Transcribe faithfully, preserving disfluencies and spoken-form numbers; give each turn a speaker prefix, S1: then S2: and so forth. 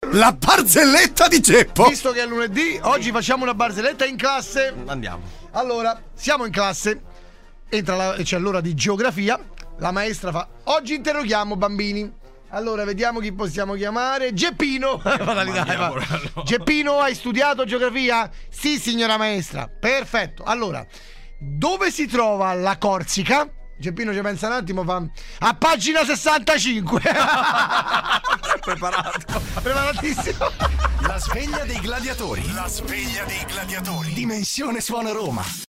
S1: La barzelletta di Geppo.
S2: Visto che è lunedì, oggi facciamo una barzelletta in classe.
S3: Andiamo.
S2: Allora, siamo in classe. Entra la, c'è l'ora di geografia. La maestra fa: oggi interroghiamo bambini. Allora, vediamo chi possiamo chiamare. Geppino. Dai, va. Geppino, hai studiato geografia? Sì, signora maestra. Perfetto. Allora, dove si trova la Corsica? Geppino ci pensa un attimo, fa: a pagina sessantacinque.
S3: Preparato.
S2: Preparatissimo.
S4: La sveglia dei gladiatori. La sveglia dei gladiatori. Dimensione Suona Roma.